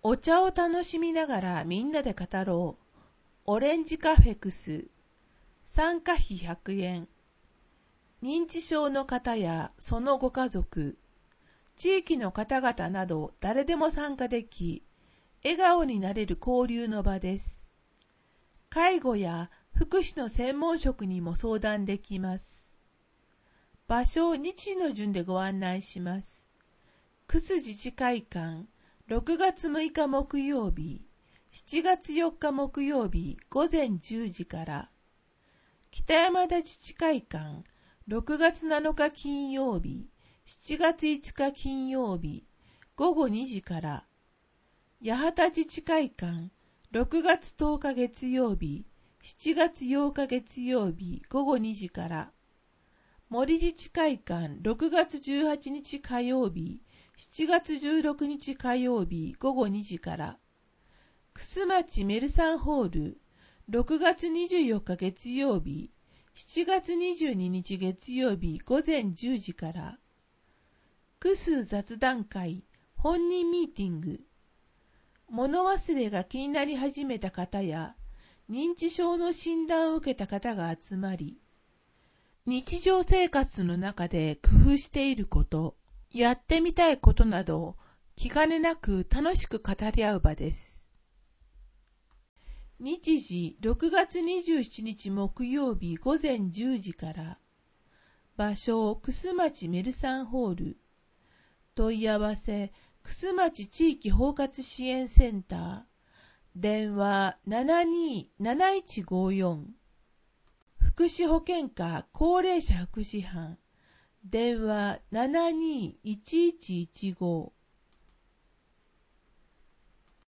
お茶を楽しみながらみんなで語ろう。オレンジカフェクス。参加費100円。認知症の方やそのご家族、地域の方々など誰でも参加でき、笑顔になれる交流の場です。介護や福祉の専門職にも相談できます。場所、日時の順でご案内します。クス自治会館、6月6日木曜日、7月4日木曜日午前10時から、北山田自治会館、6月7日金曜日、7月5日金曜日午後2時から、八幡自治会館、6月10日月曜日、7月8日月曜日午後2時から、森自治会館、6月18日火曜日、7月16日火曜日午後2時から、楠町メルサンホール、6月24日月曜日、7月22日月曜日午前10時から、楠雑談会、本人ミーティング、物忘れが気になり始めた方や、認知症の診断を受けた方が集まり、日常生活の中で工夫していること、やってみたいことなどを気兼ねなく楽しく語り合う場です。日時6月27日木曜日午前10時から、場所楠町メルサンホール、問い合わせ楠町地域包括支援センター、電話 727154、福祉保健課高齢者福祉班、電話 721115